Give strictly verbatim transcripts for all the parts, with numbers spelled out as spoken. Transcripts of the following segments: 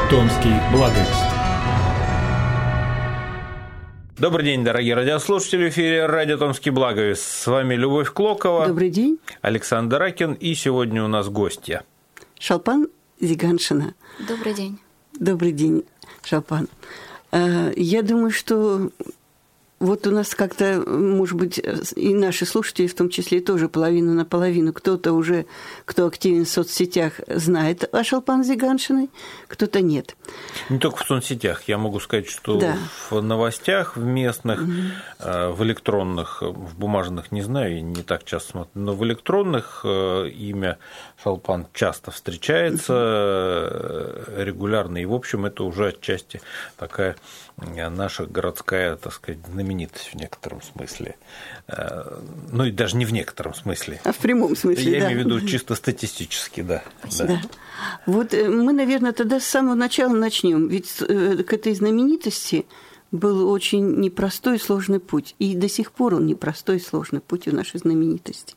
Томский благовест. Добрый день, дорогие радиослушатели. В эфире радио «Томский благовест». С вами Любовь Клокова. Добрый день. Александр Ракин. И сегодня у нас гостья. Шолпан Зиганшина. Добрый день. Добрый день, Шолпан. Я думаю, что вот у нас как-то, может быть, и наши слушатели, в том числе, тоже половина на половину. Кто-то уже, кто активен в соцсетях, знает о Шолпан Зиганшиной, кто-то нет. Не только в соцсетях. Я могу сказать, что да. в новостях, в местных, mm-hmm. в электронных, в бумажных не знаю, не так часто смотрю, но в электронных имя Шолпан часто встречается mm-hmm. регулярно. И, в общем, это уже отчасти такая наша городская, так сказать, знаменитость в некотором смысле. Ну, и даже не в некотором смысле. А в прямом смысле, Я да. имею в виду чисто статистически, да. да. да. Вот мы, наверное, тогда с самого начала начнем. Ведь к этой знаменитости был очень непростой и сложный путь. И до сих пор он непростой и сложный путь у нашей знаменитости.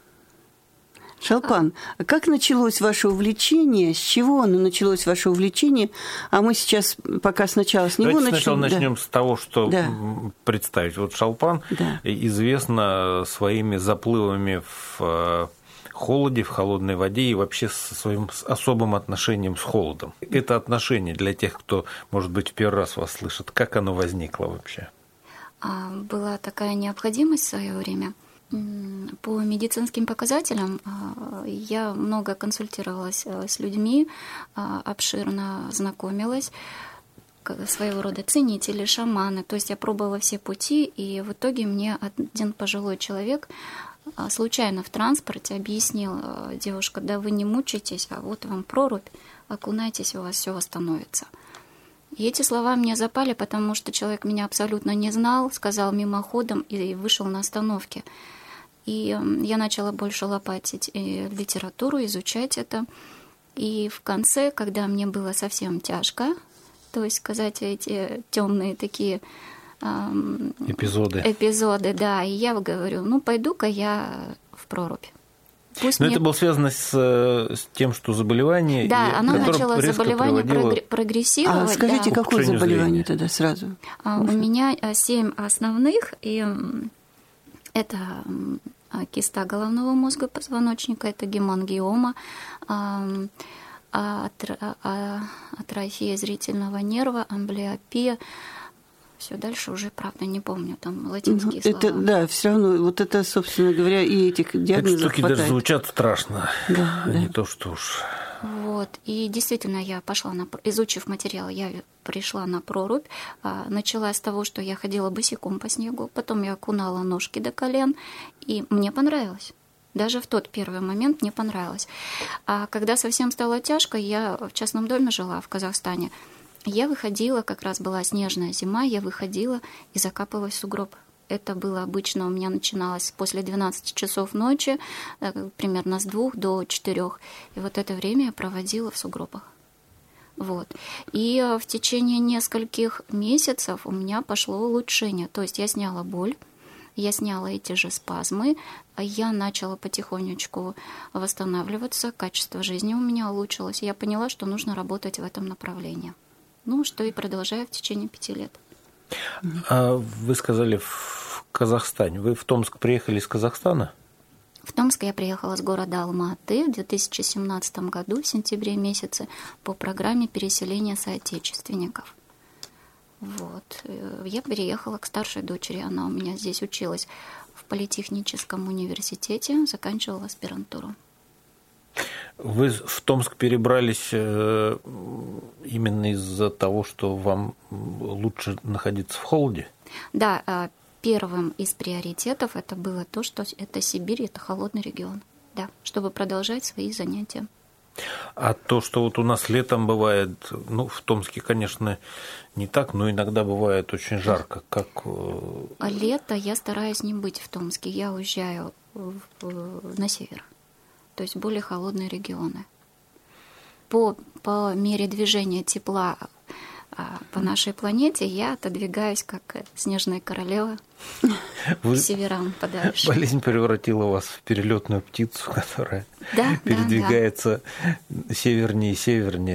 Шолпан, а как началось ваше увлечение? С чего оно началось, ваше увлечение? А мы сейчас пока сначала с него Давайте начнем. Сначала да. начнем с того, что да. представить. Вот Шолпан да. известна своими заплывами в холоде, в холодной воде и вообще со своим особым отношением с холодом. Это отношение для тех, кто, может быть, в первый раз вас слышит, как оно возникло вообще? Была такая необходимость в свое время. По медицинским показателям я много консультировалась с людьми, обширно знакомилась, своего рода ценители, шаманы. То есть я пробовала все пути, и в итоге мне один пожилой человек случайно в транспорте объяснил: девушка, да вы не мучайтесь, а вот вам прорубь, окунайтесь, у вас все восстановится. И эти слова мне запали, потому что человек меня абсолютно не знал, сказал мимоходом и вышел на остановке. И я начала больше лопатить литературу, изучать это. И в конце, когда мне было совсем тяжко, то есть сказать эти темные такие эм, эпизоды. эпизоды, да, и я говорю, ну пойду-ка я в прорубь. Пусть Но мне... это было связано с, с тем, что заболевание... Да, и, оно начало заболевание приводило... прогрессировать. А скажите, да. какое заболевание зрения. тогда сразу? А, у меня семь основных, и это киста головного мозга позвоночника, это гемангиома, атрофия зрительного нерва, амблиопия. Все дальше уже, правда, не помню, там латинские это, слова. Да, все равно, вот это, собственно говоря, и этих диагнозов Эти штуки хватает. даже звучат страшно, да, не да. то что уж... Вот, и действительно я пошла, на, изучив материал, я пришла на прорубь, начала с того, что я ходила босиком по снегу, потом я окунала ножки до колен, и мне понравилось. Даже в тот первый момент мне понравилось. А когда совсем стало тяжко, я в частном доме жила в Казахстане, я выходила, как раз была снежная зима, я выходила и закапывалась в сугроб. Это было обычно, у меня начиналось после двенадцати часов ночи, примерно с двух до четырех. И вот это время я проводила в сугробах. Вот. И в течение нескольких месяцев у меня пошло улучшение. То есть я сняла боль, я сняла эти же спазмы, я начала потихонечку восстанавливаться, качество жизни у меня улучшилось. И я поняла, что нужно работать в этом направлении. Ну, что и продолжаю в течение пяти лет. А вы сказали в Казахстане. Вы в Томск приехали из Казахстана? В Томск я приехала с города Алматы в две тысячи семнадцатом году, в сентябре месяце, по программе переселения соотечественников. Вот. Я переехала к старшей дочери. Она у меня здесь училась в политехническом университете, заканчивала аспирантуру. Вы в Томск перебрались именно из-за того, что вам лучше находиться в холоде? Да, первым из приоритетов это было то, что это Сибирь, это холодный регион, да, чтобы продолжать свои занятия. А то, что вот у нас летом бывает, ну, в Томске, конечно, не так, но иногда бывает очень жарко, как... А лето я стараюсь не быть в Томске, я уезжаю в, в, на север, то есть более холодные регионы. По, по мере движения тепла по нашей планете я отодвигаюсь, как снежная королева, Вы... к северам подальше. Болезнь превратила вас в перелетную птицу, которая да, передвигается да, да. севернее и севернее.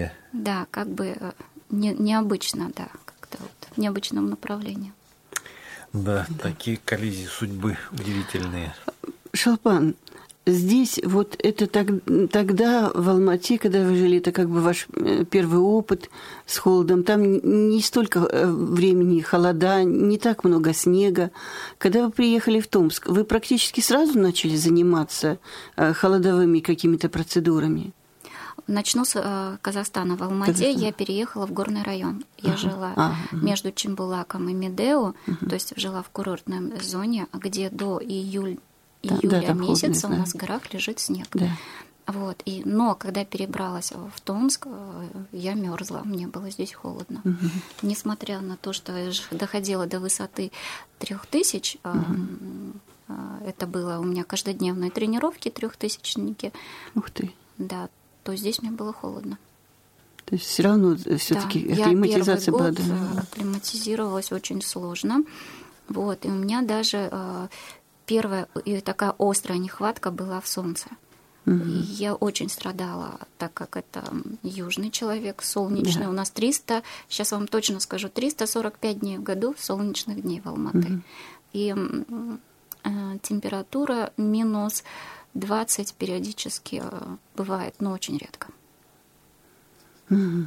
да, как бы не, необычно, да, как-то вот в необычном направлении. Да, да, такие коллизии судьбы удивительные. Шолпан, здесь вот это так, тогда в Алмате, когда вы жили, это как бы ваш первый опыт с холодом. Там не столько времени холода, не так много снега. Когда вы приехали в Томск, вы практически сразу начали заниматься холодовыми какими-то процедурами? Начну с э, Казахстана. В Алмате Казахстан. Я переехала в горный район. Я ага. жила а, между Чембулаком и Медео, угу. то есть жила в курортной зоне, где до июль, да, июля да, месяца холодно, у нас да. в горах лежит снег. Да. Вот. И, но когда перебралась в Томск, я мерзла, мне было здесь холодно. Угу. Несмотря на то, что я доходила до высоты трех тысяч, угу. это было у меня каждодневные тренировки, трехтысячники. Ух ты. Да, то здесь мне было холодно. То есть все равно все-таки да, акклиматизация была. Я первый год акклиматизировалась очень сложно. Вот, и у меня даже э, первая и такая острая нехватка была в солнце. Угу. И я очень страдала, так как это южный человек, солнечный. Да. У нас триста, сейчас вам точно скажу, триста сорок пять дней в году солнечных дней в Алматы. Угу. И э, температура минус двадцать периодически бывает, но очень редко. Mm-hmm.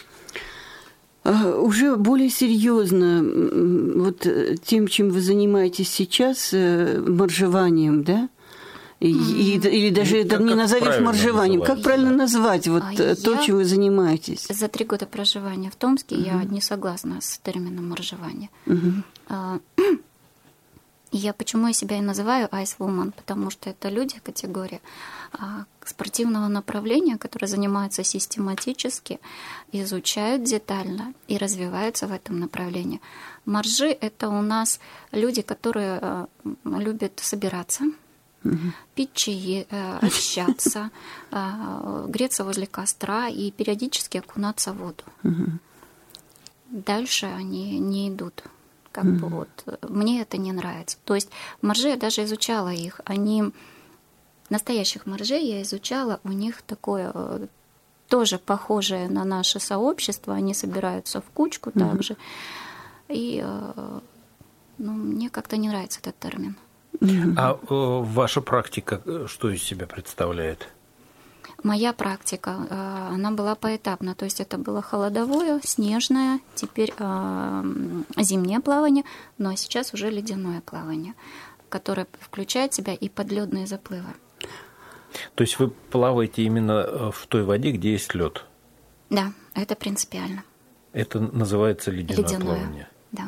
А уже более серьезно, вот тем, чем вы занимаетесь сейчас, моржеванием, да? И, mm-hmm. Или даже ну, это как, не назовешь моржеванием. Называть, как правильно да. назвать вот а то, чем вы занимаетесь? За три года проживания в Томске mm-hmm. я не согласна с термином моржевание. Mm-hmm. А, Я почему я себя и называю Ice Woman, потому что это люди, категория а, спортивного направления, которые занимаются систематически, изучают детально и развиваются в этом направлении. Моржи — это у нас люди, которые а, любят собираться, угу. пить чаи, а, общаться, а, греться возле костра и периодически окунаться в воду. Угу. Дальше они не идут. Как mm-hmm. бы вот, мне это не нравится. То есть моржи, я даже изучала их. Они, настоящих моржей я изучала, у них такое тоже похожее на наше сообщество. Они собираются в кучку mm-hmm. также. И ну, мне как-то не нравится этот термин. Mm-hmm. А э, ваша практика что из себя представляет? Моя практика, она была поэтапна, то есть это было холодовое, снежное, теперь зимнее плавание, но сейчас уже ледяное плавание, которое включает в себя и подледные заплывы. То есть вы плаваете именно в той воде, где есть лед? Да, это принципиально. Это называется ледяное, ледяное плавание? Да.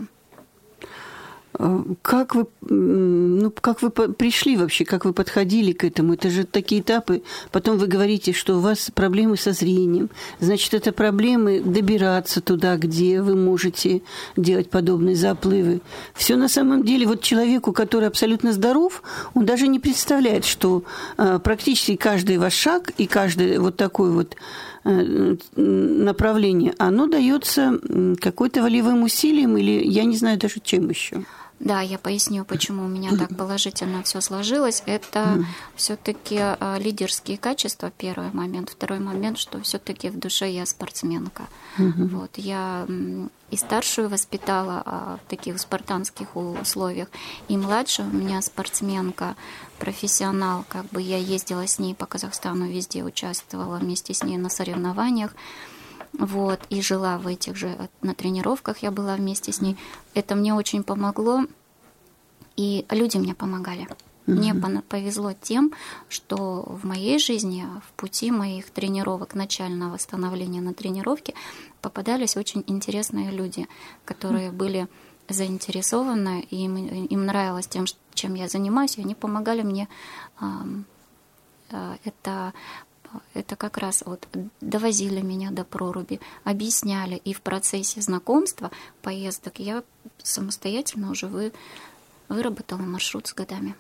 Как вы, ну, как вы пришли вообще, как вы подходили к этому? Это же такие этапы. Потом вы говорите, что у вас проблемы со зрением. Значит, это проблемы добираться туда, где вы можете делать подобные заплывы. Все на самом деле, вот человеку, который абсолютно здоров, он даже не представляет, что а, практически каждый ваш шаг и каждое вот такое вот направление, оно дается какой-то волевым усилием или я не знаю даже чем еще. Да, я поясню, почему у меня так положительно все сложилось. Это mm. все-таки лидерские качества, первый момент. Второй момент, что все-таки в душе я спортсменка. Mm-hmm. Вот, я и старшую воспитала в таких спартанских условиях, и младшая у меня спортсменка, профессионал. Как бы я ездила с ней по Казахстану, везде участвовала вместе с ней на соревнованиях. Вот, и жила в этих же, на тренировках я была вместе с ней. Это мне очень помогло, и люди мне помогали. Mm-hmm. Мне повезло тем, что в моей жизни, в пути моих тренировок, начального становления на тренировке, попадались очень интересные люди, которые mm-hmm. были заинтересованы, и им, им нравилось тем, чем я занимаюсь, и они помогали мне э, э, это... Это как раз вот довозили меня до проруби, объясняли. И в процессе знакомства, поездок я самостоятельно уже вы, выработала маршрут с годами.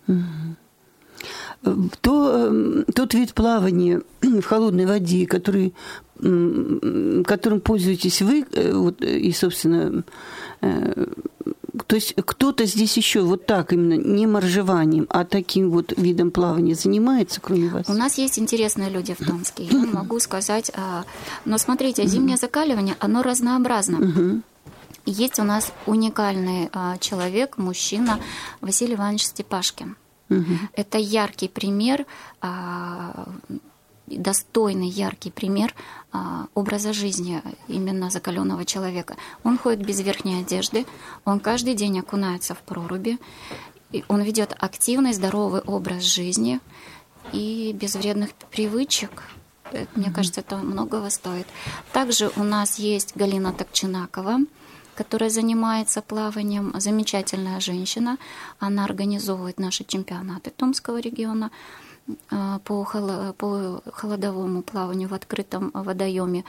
То, тот вид плавания в холодной воде, который, которым пользуетесь вы, вот, и, собственно, То есть кто-то здесь еще вот так именно не моржеванием, а таким вот видом плавания занимается, кроме вас? У нас есть интересные люди в Томске, я могу сказать. Но смотрите, зимнее закаливание, оно разнообразно. Есть у нас уникальный человек, мужчина Василий Иванович Степашкин. Это яркий пример, достойный яркий пример образа жизни именно закаленного человека. Он ходит без верхней одежды, он каждый день окунается в проруби, он ведет активный, здоровый образ жизни и без вредных привычек. Мне кажется, это многого стоит. Также у нас есть Галина Токчинакова, которая занимается плаванием. Замечательная женщина. Она организовывает наши чемпионаты Томского региона по холодовому плаванию в открытом водоеме.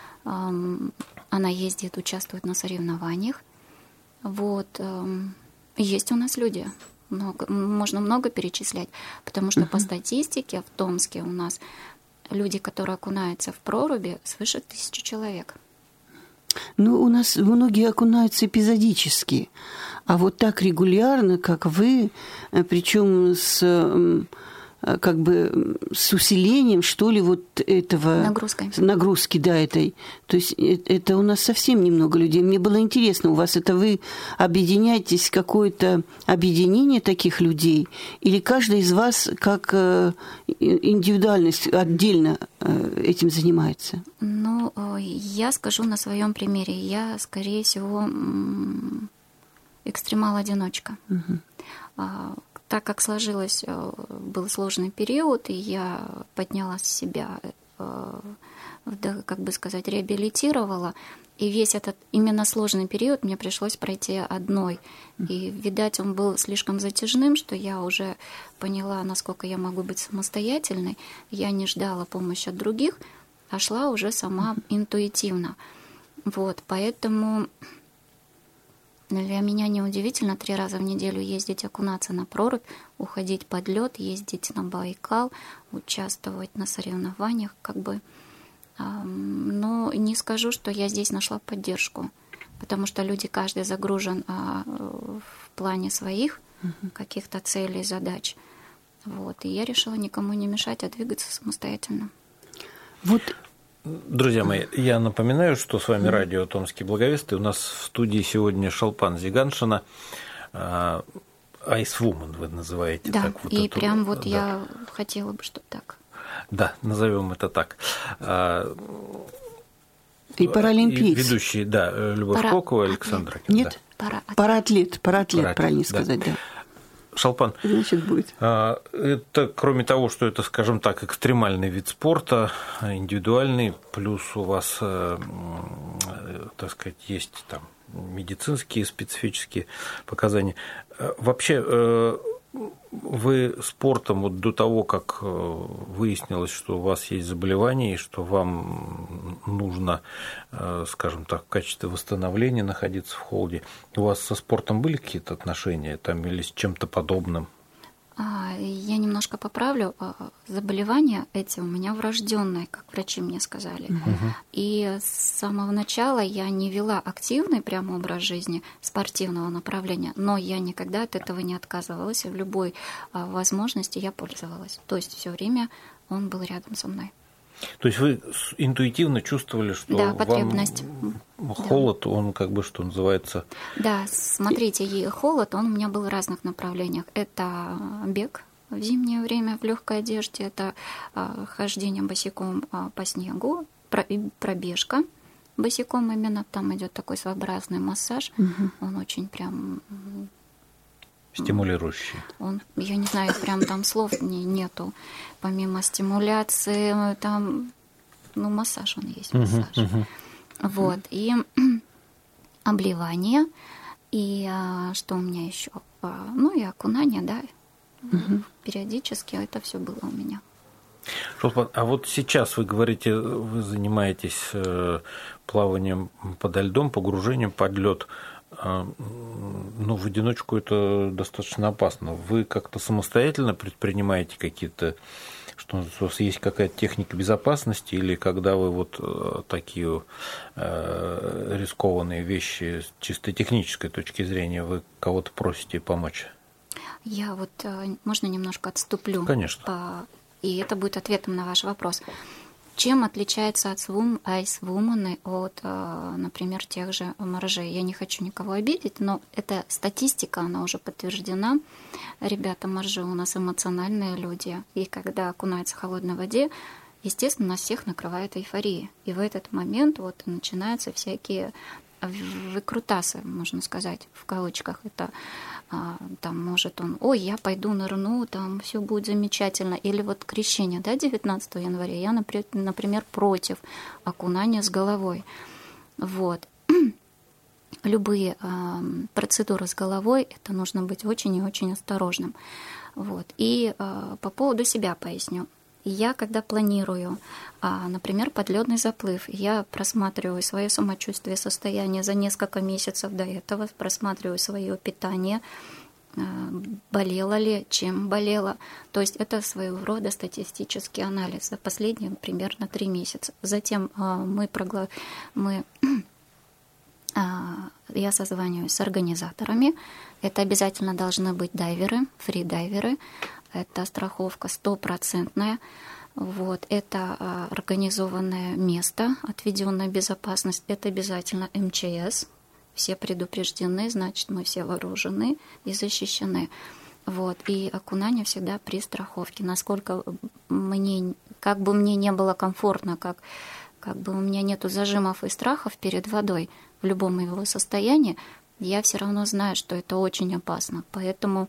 Она ездит, участвует на соревнованиях. Вот. Есть у нас люди. Много, можно много перечислять, потому что uh-huh. по статистике в Томске у нас люди, которые окунаются в проруби, свыше тысячи человек. Ну, у нас многие окунаются эпизодически, а вот так регулярно, как вы, причем с как бы с усилением, что ли, вот этого... Нагрузкой. Нагрузки, да, этой. То есть это у нас совсем немного людей. Мне было интересно, у вас это вы объединяетесь, какое-то объединение таких людей, или каждый из вас как индивидуальность отдельно этим занимается? Ну, я скажу на своем примере. Я, скорее всего, экстремал-одиночка. Угу. Так как сложилось, был сложный период, и я подняла себя, как бы сказать, реабилитировала, и весь этот именно сложный период мне пришлось пройти одной. И, видать, он был слишком затяжным, что я уже поняла, насколько я могу быть самостоятельной. Я не ждала помощи от других, а шла уже сама интуитивно. Вот, поэтому... Для меня неудивительно три раза в неделю ездить окунаться на прорубь, уходить под лед, ездить на Байкал, участвовать на соревнованиях, как бы. Но не скажу, что я здесь нашла поддержку, потому что люди, каждый загружен в плане своих каких-то целей, задач. Вот. И я решила никому не мешать, а двигаться самостоятельно. Вот. Друзья мои, я напоминаю, что с вами радио «Томские благовесты». У нас в студии сегодня Шолпан Зиганшина, айсвумен вы называете. Да, так, вот и эту, прям вот да. я хотела бы, что так. Да, назовем это так. И паралимпиец. И ведущие, да, Любовь Пара... Кокова, Александра. Нет, да. параатлет, параатлет, Параатлет, правильно да. сказать, да. Шолпан, значит, будет. Это, кроме того, что это, скажем так, экстремальный вид спорта, индивидуальный, плюс у вас, так сказать, есть там медицинские специфические показания. Вообще, вы спортом вот до того, как выяснилось, что у вас есть заболевание и что вам нужно, скажем так, в качестве восстановления находиться в холоде, у вас со спортом были какие-то отношения там или с чем-то подобным? Я немножко поправлю. Заболевания эти у меня врожденные, как врачи мне сказали. Угу. И с самого начала я не вела активный прямо образ жизни спортивного направления, но я никогда от этого не отказывалась, и в любой возможности я пользовалась. То есть все время он был рядом со мной. То есть вы интуитивно чувствовали, что да, потребность. Вам холод, да. Он как бы, что называется... Да, смотрите, и холод, он у меня был в разных направлениях. Это бег в зимнее время в легкой одежде, это хождение босиком по снегу, пробежка босиком именно, там идет такой своеобразный массаж, угу. Он очень прям... Стимулирующий. Он, я не знаю, прям там слов не, нету. Помимо стимуляции, там, ну, массаж он есть, массаж. Uh-huh, uh-huh. Вот, и обливание, и а, что у меня еще? А, ну, и окунание, да, uh-huh. периодически это все было у меня. Шолпан, а вот сейчас вы говорите, вы занимаетесь плаванием подо льдом, погружением под лед. Ну, в одиночку это достаточно опасно. Вы как-то самостоятельно предпринимаете какие-то что у вас есть какая-то техника безопасности, или когда вы вот такие рискованные вещи с чисто технической точки зрения, вы кого-то просите помочь? Я вот, можно немножко отступлю? Конечно. По... И это будет ответом на ваш вопрос. Чем отличается айс-вумены от, например, тех же моржей? Я не хочу никого обидеть, но эта статистика, она уже подтверждена. Ребята, моржи у нас эмоциональные люди, и когда окунаются в холодной воде, естественно, нас всех накрывает эйфория. И в этот момент вот начинаются всякие выкрутасы, можно сказать, в кавычках. Это там может он, ой, я пойду нырну, там все будет замечательно. Или вот крещение, да, девятнадцатого января, я, например, против окунания с головой. Вот. Любые э, процедуры с головой, это нужно быть очень и очень осторожным. Вот. И э, по поводу себя поясню. Я, когда планирую, например, подледный заплыв, я просматриваю свое самочувствие, состояние за несколько месяцев до этого, просматриваю свое питание, болела ли, чем болела. То есть это своего рода статистический анализ за последние примерно три месяца. Затем мы, прогла... мы... я созваниваюсь с организаторами. Это обязательно должны быть дайверы, фридайверы. Это страховка стопроцентная. Вот. Это организованное место, отведенная безопасность. Это обязательно эм че эс. Все предупреждены, значит, мы все вооружены и защищены. Вот. И окунание всегда при страховке. Насколько мне, как бы мне не было комфортно, как, как бы у меня нету зажимов и страхов перед водой в любом его состоянии, я все равно знаю, что это очень опасно. Поэтому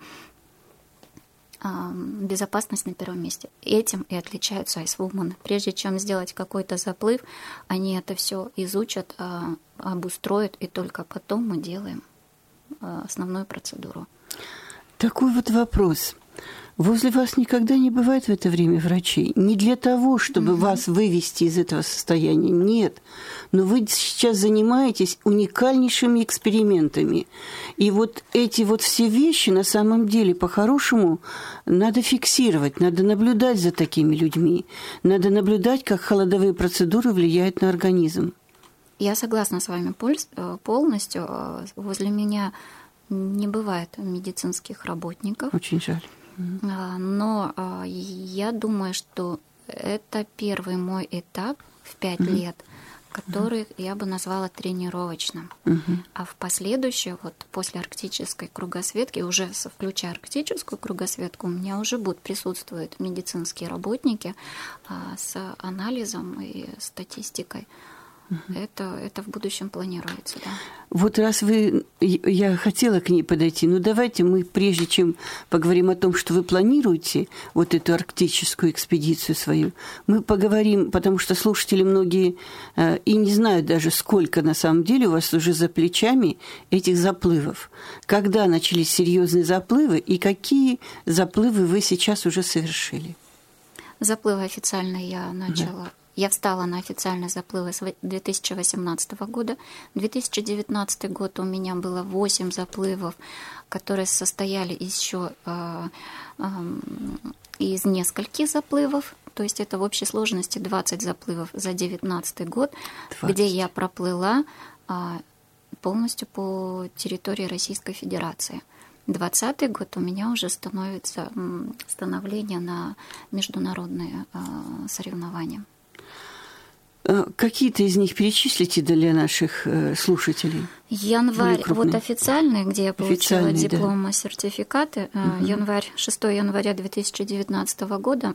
безопасность на первом месте. Этим и отличаются айс-вумены. Прежде чем сделать какой-то заплыв, они это все изучат, обустроят, и только потом мы делаем основную процедуру. Такой вот вопрос. Возле вас никогда не бывает в это время врачей? Не для того, чтобы mm-hmm. вас вывести из этого состояния, нет. Но вы сейчас занимаетесь уникальнейшими экспериментами. И вот эти вот все вещи на самом деле по-хорошему надо фиксировать, надо наблюдать за такими людьми. Надо наблюдать, как холодовые процедуры влияют на организм. Я согласна с вами полностью. Возле меня не бывает медицинских работников. Очень жаль. Но я думаю, что это первый мой этап в пять mm-hmm. лет, который mm-hmm. я бы назвала тренировочным. Mm-hmm. А в последующее, вот после арктической кругосветки, уже включая арктическую кругосветку, у меня уже будут присутствовать медицинские работники с анализом и статистикой. Угу. Это, это в будущем планируется, да. Вот раз вы... Я хотела к ней подойти, но давайте мы, прежде чем поговорим о том, что вы планируете, вот эту арктическую экспедицию свою, мы поговорим, потому что слушатели многие э, и не знают даже, сколько на самом деле у вас уже за плечами этих заплывов. Когда начались серьезные заплывы и какие заплывы вы сейчас уже совершили? Заплывы официально я начала... Да. Я встала на официальные заплывы с две тысячи восемнадцатого года. две тысячи девятнадцатый год у меня было восемь заплывов, которые состояли еще э, э, из нескольких заплывов. То есть это в общей сложности двадцать заплывов за две тысячи девятнадцатый год, двадцать. Где я проплыла э, полностью по территории Российской Федерации. двадцатый год у меня уже становится становление на международные э, соревнования. Какие-то из них перечислите для наших слушателей? Январь, вот официальный, где я получила диплом, да. Сертификаты. Угу. Январь, шестого января две тысячи девятнадцатого года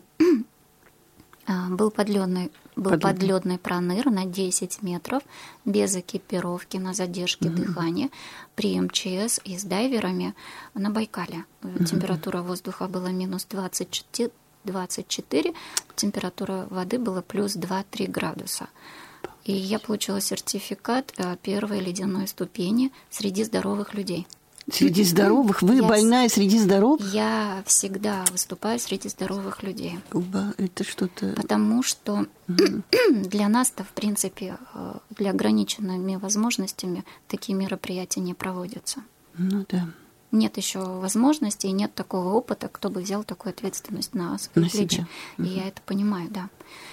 был подледный, был подледный. подледный проныр на десять метров, без экипировки, на задержке угу. дыхания, при эм че эс и с дайверами на Байкале. Угу. Температура воздуха была минус двадцать четыре. двадцать четыре, температура воды была плюс два-три градуса. И я получила сертификат первой ледяной ступени среди здоровых людей. Среди здоровых? Вы я, больная среди здоровых? Я всегда выступаю среди здоровых людей. Это что-то... Потому что угу. для нас-то, в принципе, для ограниченными возможностями такие мероприятия не проводятся. Ну да. нет еще возможности, и нет такого опыта, кто бы взял такую ответственность на свои на плечи. Себя. И угу. я это понимаю, да.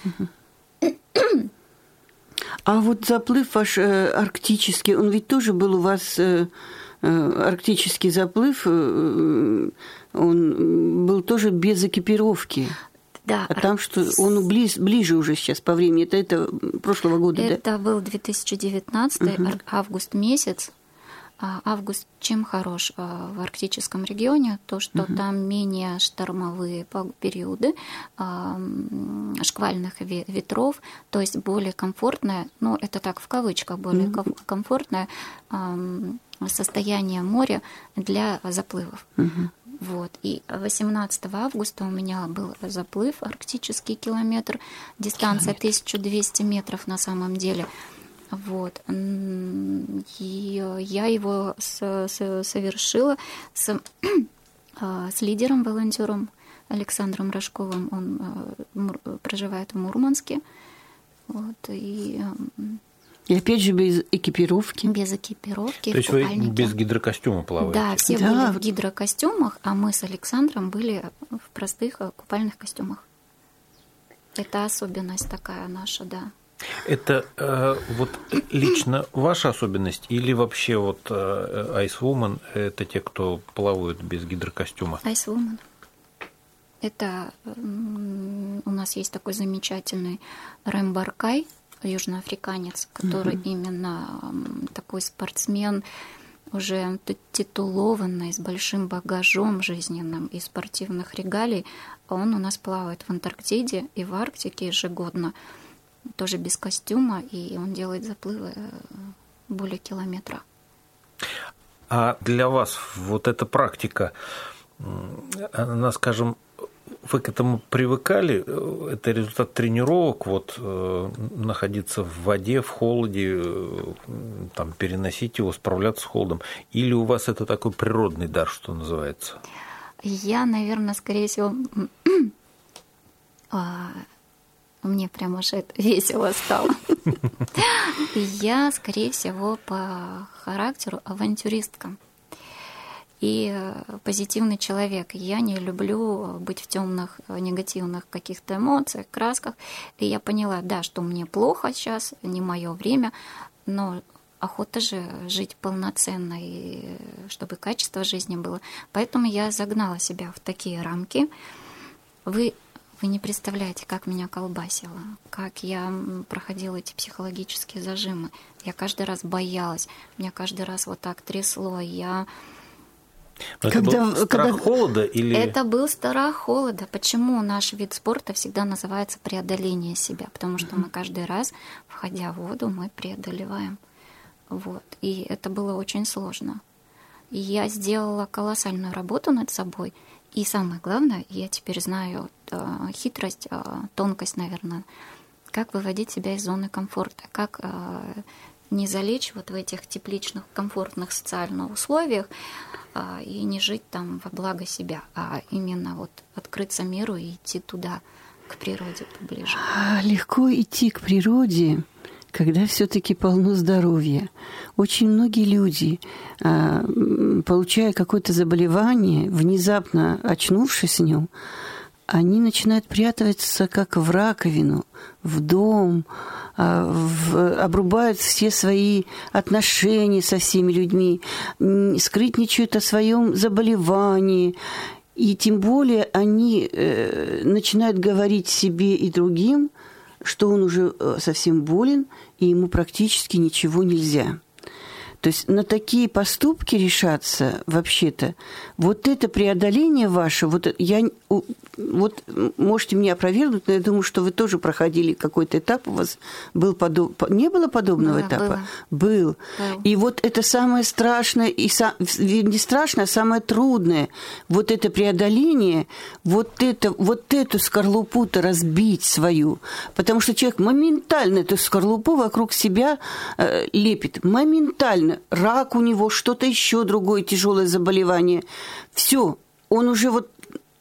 Угу. А вот заплыв ваш э, арктический, он ведь тоже был у вас... Э, арктический заплыв, он был тоже без экипировки. Да. А там что, он близ, ближе уже сейчас по времени. Это, это прошлого года, это да? Это был две тысячи девятнадцатый, угу. август месяц. Август чем хорош в арктическом регионе? То, что угу. там менее штормовые периоды, шквальных ветров, то есть более комфортное, ну это так в кавычках, более угу. комфортное состояние моря для заплывов. Угу. Вот. И восемнадцатого августа у меня был заплыв, арктический километр, дистанция километр. тысяча двести метров на самом деле. Вот. И я его совершила с, с лидером, волонтером Александром Рожковым. Он проживает в Мурманске. Вот. И, и опять же без экипировки. Без экипировки. То есть вы без гидрокостюма плаваете? Да, все да. были в гидрокостюмах, а мы с Александром были в простых купальных костюмах. Это особенность такая наша, да. Это э, вот лично ваша особенность или вообще вот э, Ice Woman – это те, кто плавают без гидрокостюма? Ice Woman. Это э, у нас есть такой замечательный Рэм Баркай, южноафриканец, который mm-hmm. именно э, такой спортсмен, уже титулованный, с большим багажом жизненным и спортивных регалий. Он у нас плавает в Антарктиде и в Арктике ежегодно, тоже без костюма, и он делает заплывы более километра. А для вас вот эта практика, она, скажем, вы к этому привыкали? Это результат тренировок, вот находиться в воде, в холоде, там, переносить его, справляться с холодом? Или у вас это такой природный дар, что называется? Я, наверное, скорее всего... Мне прям аж это весело стало. Я, скорее всего, по характеру авантюристка и позитивный человек. Я не люблю быть в темных, негативных каких-то эмоциях, красках. И я поняла, да, что мне плохо сейчас, не мое время, но охота же жить полноценно, и чтобы качество жизни было. Поэтому я загнала себя в такие рамки. Вы Вы не представляете, как меня колбасило, как я проходила эти психологические зажимы. Я каждый раз боялась, меня каждый раз вот так трясло. Я... Это когда, был страх когда... холода или... Это был страх холода. Почему наш вид спорта всегда называется преодоление себя? Потому что мы каждый раз, входя в воду, мы преодолеваем. Вот. И это было очень сложно. И я сделала колоссальную работу над собой. И самое главное, я теперь знаю э, хитрость, э, тонкость, наверное, как выводить себя из зоны комфорта, как э, не залечь вот в этих тепличных, комфортных социальных условиях э, и не жить там во благо себя, а именно вот открыться миру и идти туда, к природе поближе. Легко идти к природе, когда все-таки полно здоровья. Очень многие люди, получая какое-то заболевание, внезапно очнувшись в нем, они начинают прятаться как в раковину, в дом, в, обрубают все свои отношения со всеми людьми, скрытничают о своем заболевании. И тем более они начинают говорить себе и другим, что он уже совсем болен, и ему практически ничего нельзя. То есть на такие поступки решаться вообще-то, вот это преодоление ваше, вот я, вот можете меня опровергнуть, но я думаю, что вы тоже проходили какой-то этап, у вас был подоб... не было подобного было, этапа? Было. Был. Был. И вот это самое страшное, и са... не страшное, а самое трудное, вот это преодоление, вот, это, вот эту скорлупу-то разбить свою, потому что человек моментально эту скорлупу вокруг себя э, лепит, моментально. Рак у него, что-то еще другое тяжелое заболевание. Все, он уже вот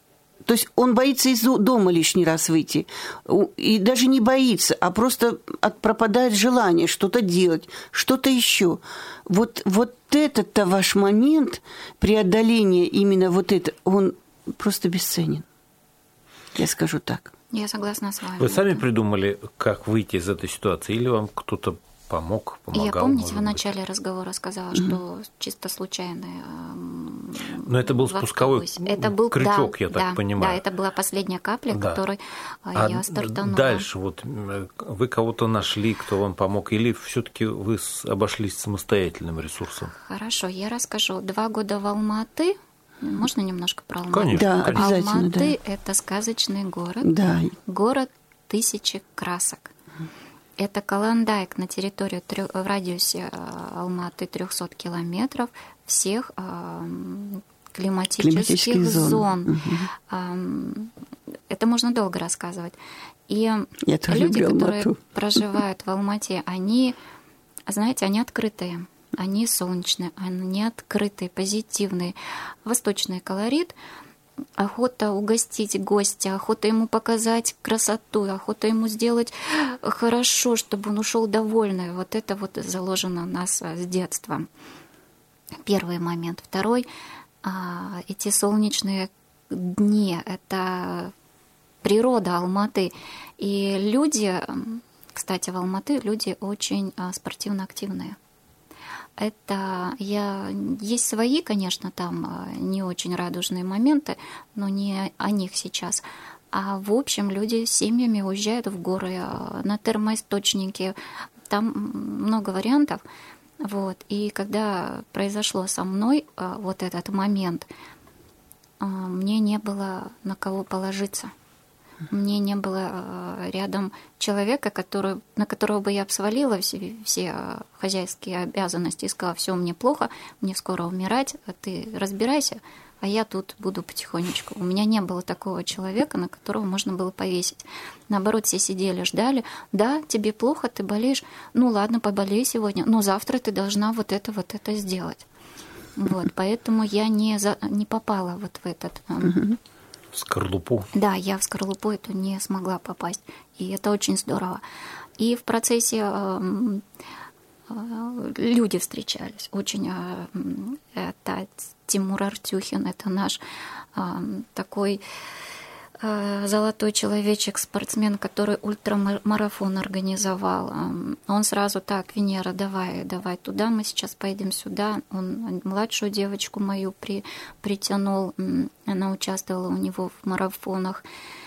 То есть он боится из дома лишний раз выйти. И даже не боится, а просто пропадает желание что-то делать, что-то еще. Вот, вот этот-то ваш момент преодоления именно вот это, он просто бесценен. Я скажу так. Я согласна с вами. Вы сами придумали, как выйти из этой ситуации, или вам кто-то помог, помогал? Я, помните, в начале разговора сказала, что mm-hmm. чисто случайное. Но это был спусковой это был, крючок, да, я так да, понимаю. Да, это была последняя капля, да. которой а я стартанула. Дальше вот вы кого-то нашли, кто вам помог, или все-таки вы обошлись самостоятельным ресурсом? Хорошо, я расскажу. Два года в Алматы. Можно немножко про Алматы? Конечно, да, конечно. Алматы да. – это сказочный город, да. город тысячи красок. Это Каландайк на территории, в радиусе Алматы трехсот километров всех климатических, климатических зон. зон. Угу. Это можно долго рассказывать. И Я люди, которые Алмату. проживают в Алмате, они, знаете, они открытые. Они солнечные, они открытые, позитивные. Восточный колорит. Охота угостить гостя, охота ему показать красоту, охота ему сделать хорошо, чтобы он ушел довольный. Вот это вот заложено у нас с детства. Первый момент. Второй. Эти солнечные дни. Это природа Алматы. И люди, кстати, в Алматы люди очень спортивно активные. Это я есть свои, конечно, там не очень радужные моменты, но не о них сейчас. А в общем люди с семьями уезжают в горы, на термоисточники. Там много вариантов. Вот. И когда произошло со мной вот этот момент, мне не было на кого положиться. Мне не было рядом человека, который, на которого бы я свалила все, все хозяйские обязанности и сказала: все, мне плохо, мне скоро умирать, а ты разбирайся, а я тут буду потихонечку. У меня не было такого человека, на которого можно было повесить. Наоборот, все сидели, ждали. Да, тебе плохо, ты болеешь. Ну ладно, поболей сегодня, но завтра ты должна вот это, вот это сделать. Вот, поэтому я не, за, не попала вот в этот... В скорлупу. Да, я в скорлупу эту не смогла попасть. И это очень здорово. И в процессе э, э, люди встречались. Очень э, это Тимур Артюхин, это наш э, такой э, золотой человечек, спортсмен, который ультрамарафон организовал. Он сразу: так, Венера, давай, давай туда, мы сейчас поедем сюда. Он младшую девочку мою при, притянул, она участвовала у него в марафонах.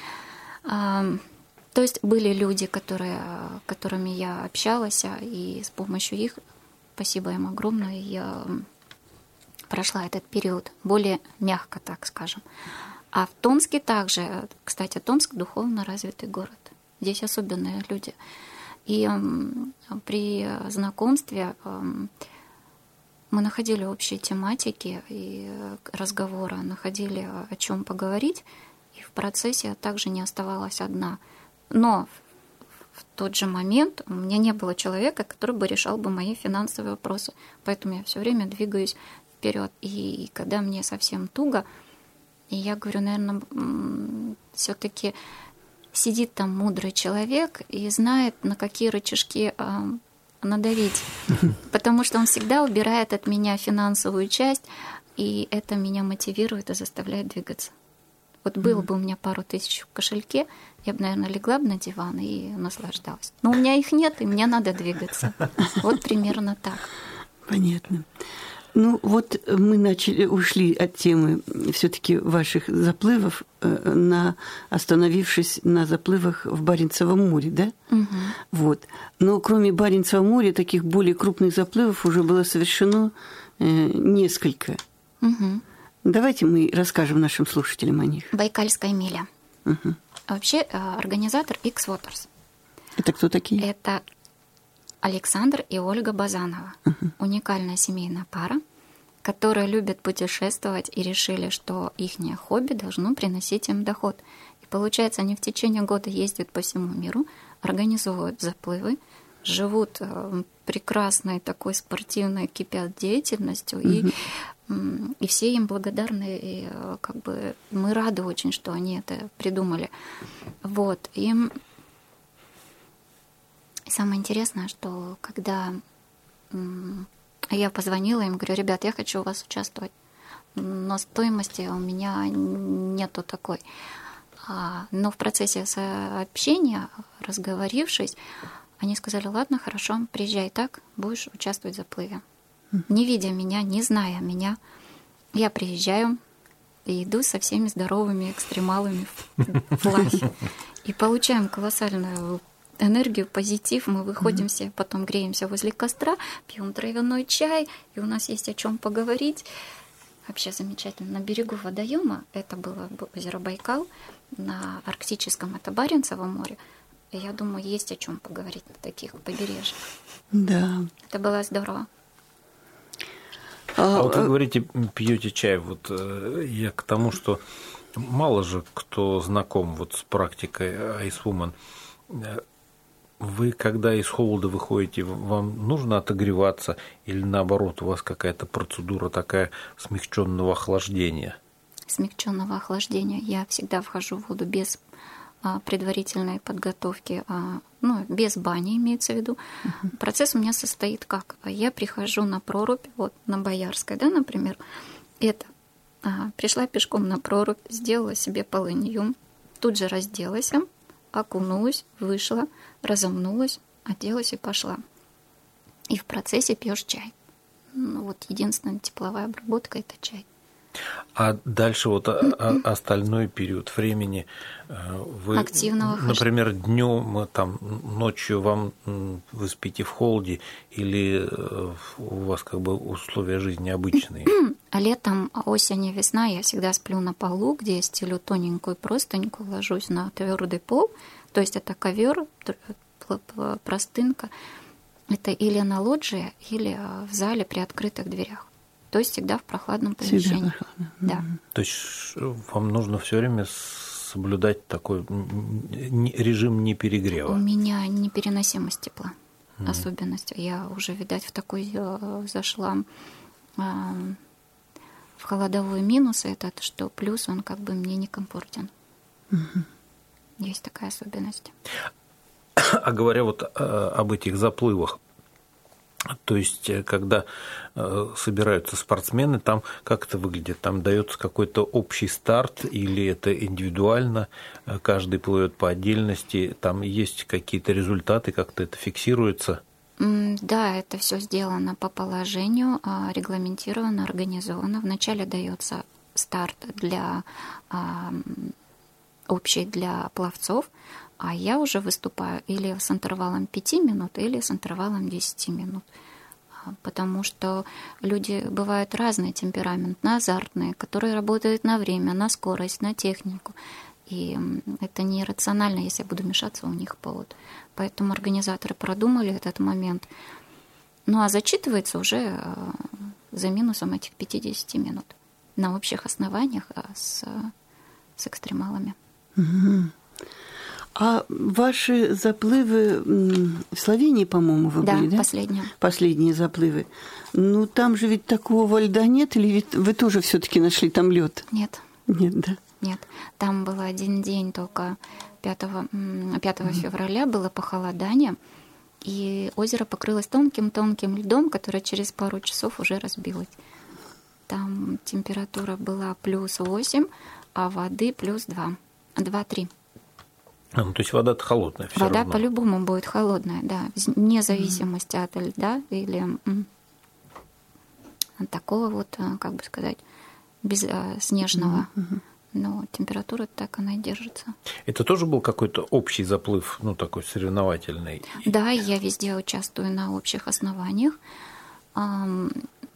То есть были люди, которые, которыми я общалась, и с помощью их, спасибо им огромное, я прошла этот период более мягко, так скажем. А в Томске также, кстати, Томск духовно развитый город. Здесь особенные люди. И при знакомстве мы находили общие тематики и разговоры, находили о чем поговорить, и в процессе я также не оставалась одна. Но в тот же момент у меня не было человека, который бы решал бы мои финансовые вопросы. Поэтому я все время двигаюсь вперед. И когда мне совсем туго, и я говорю, наверное, все-таки сидит там мудрый человек и знает, на какие рычажки надавить. Потому что он всегда убирает от меня финансовую часть, и это меня мотивирует и заставляет двигаться. Вот было бы у меня пару тысяч в кошельке, я бы, наверное, легла бы на диван и наслаждалась. Но у меня их нет, и мне надо двигаться. Вот примерно так. Понятно. Ну, вот мы начали, ушли от темы все-таки ваших заплывов, на, остановившись на заплывах в Баренцевом море, да? Угу. Вот. Но кроме Баренцевого моря, таких более крупных заплывов уже было совершено э, несколько. Угу. Давайте мы расскажем нашим слушателям о них. Байкальская миля. Угу. Вообще организатор X-Waters. Это кто такие? Это Александр и Ольга Базанова. Uh-huh. Уникальная семейная пара, которые любят путешествовать и решили, что их хобби должно приносить им доход. И получается, они в течение года ездят по всему миру, организовывают заплывы, живут прекрасной такой спортивной, кипят деятельностью. Uh-huh. И И все им благодарны, и как бы мы рады очень, что они это придумали. Вот. И самое интересное, что когда я позвонила им, говорю: ребят, я хочу у вас участвовать, но стоимости у меня нету такой. Но в процессе сообщения, разговорившись, они сказали: ладно, хорошо, приезжай так, будешь участвовать в заплыве. Не видя меня, не зная меня, я приезжаю и иду со всеми здоровыми экстремалами в лахе. И получаем колоссальную энергию, позитив. Мы выходим все, потом греемся возле костра, пьем травяной чай, и у нас есть о чем поговорить. Вообще замечательно. На берегу водоема, это было озеро Байкал, на арктическом, это Баренцево море. И я думаю, есть о чем поговорить на таких побережьях. Да. Это было здорово. А вот вы говорите, пьете чай. Вот я к тому, что мало же кто знаком вот с практикой Ice Woman. Вы, когда из холода выходите, вам нужно отогреваться или наоборот у вас какая-то процедура такая смягченного охлаждения? Смягченного охлаждения. Я всегда вхожу в воду без предварительной подготовки, ну, без бани, имеется в виду. Uh-huh. Процесс у меня состоит как? Я прихожу на прорубь, вот на Боярской, да, например, это а, пришла пешком на прорубь, сделала себе полынью, тут же разделась, окунулась, вышла, разомнулась, оделась и пошла. И в процессе пьешь чай. Ну, вот единственная тепловая обработка – это чай. А дальше вот остальной период времени вы, активного например, днем, там, ночью вам вы спите в холоде или у вас как бы условия жизни обычные? Летом, осень и весна я всегда сплю на полу, где я стелю тоненькую простыньку, ложусь на твердый пол, то есть это ковер, простынка. Это или на лоджии, или в зале при открытых дверях. То есть всегда в прохладном помещении. Прохладно. Да. То есть вам нужно все время соблюдать такой режим неперегрева? У меня непереносимость тепла, mm. особенность. Я уже, видать, в такой зашла в холодовой минус этот, что плюс он как бы мне некомфортен. Mm-hmm. Есть такая особенность. А говоря вот об этих заплывах, то есть, когда собираются спортсмены, там как это выглядит? Там дается какой-то общий старт или это индивидуально, каждый плывет по отдельности, там есть какие-то результаты, как-то это фиксируется? Да, это все сделано по положению, регламентировано, организовано. Вначале дается старт для общий для пловцов, а я уже выступаю или с интервалом пяти минут, или с интервалом десяти минут. Потому что люди бывают разные темпераментные, азартные, которые работают на время, на скорость, на технику. И это нерационально, если я буду мешаться у них по вот. Поэтому организаторы продумали этот момент. Ну а зачитывается уже за минусом этих пятидесяти минут на общих основаниях с, с экстремалами. Угу. А ваши заплывы в Словении, по-моему, вы да, были, да? последние. Последние заплывы. Ну, там же ведь такого льда нет, или ведь вы тоже все-таки нашли там лед? Нет. Нет, да? Нет. Там был один день только пятого февраля было похолодание, и озеро покрылось тонким-тонким льдом, который через пару часов уже разбилось. Там температура была плюс восемь, а воды плюс два. два-три. А, ну, то есть вода-то холодная всё Вода равно. по-любому будет холодная, да, вне зависимости mm. от льда или м, от такого вот, как бы сказать, без а, снежного. Mm-hmm. Но температура так она и держится. Это тоже был какой-то общий заплыв, ну, такой соревновательный? Да, я везде участвую на общих основаниях. Ам,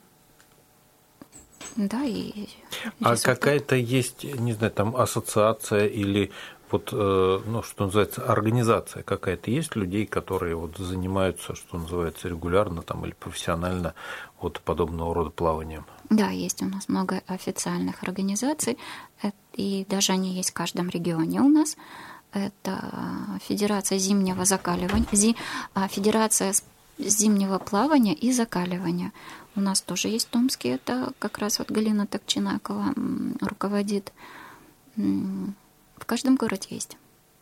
да, и... А какая-то есть, не знаю, там ассоциация или вот, ну, что называется, организация какая-то есть людей, которые вот занимаются, что называется, регулярно там или профессионально вот подобного рода плаванием? Да, есть у нас много официальных организаций, и даже они есть в каждом регионе у нас. Это Федерация зимнего закаливания, Федерация зимнего плавания и закаливания. У нас тоже есть в Томске, это как раз вот Галина Токчинакова руководит. В каждом городе есть.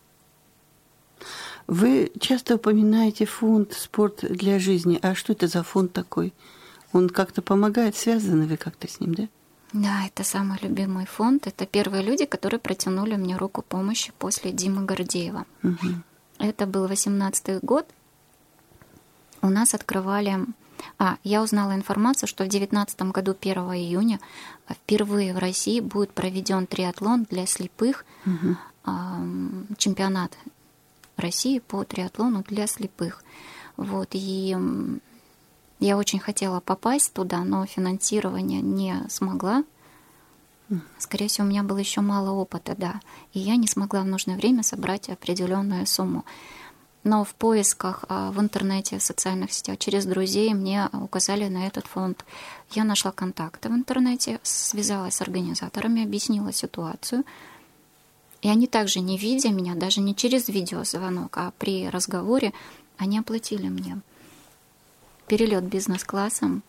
Вы часто упоминаете фонд «Спорт для жизни». А что это за фонд такой? Он как-то помогает? Связаны вы как-то с ним, да? Да, это самый любимый фонд. Это первые люди, которые протянули мне руку помощи после Димы Гордеева. Угу. Это был восемнадцатый год. У нас открывали... А, я узнала информацию, что в девятнадцатом году, первого июня, впервые в России будет проведен триатлон для слепых, угу. чемпионат России по триатлону для слепых. Вот, и я очень хотела попасть туда, но финансирование не смогла. Скорее всего, у меня было еще мало опыта, да, и я не смогла в нужное время собрать определенную сумму. Но в поисках в интернете, в социальных сетях, через друзей мне указали на этот фонд. Я нашла контакты в интернете, связалась с организаторами, объяснила ситуацию. И они также, не видя меня, даже не через видеозвонок, а при разговоре, они оплатили мне перелет бизнес-классом,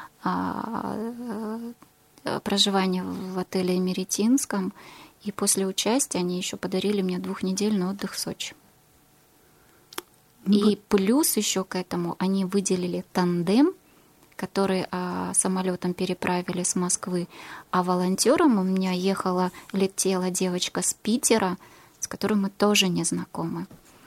проживание в отеле Эмеретинском, и после участия они еще подарили мне двухнедельный отдых в Сочи. И плюс еще к этому они выделили тандем, который а, самолетом переправили с Москвы, а волонтером у меня ехала, летела девочка с Питера, с которой мы тоже не знакомы.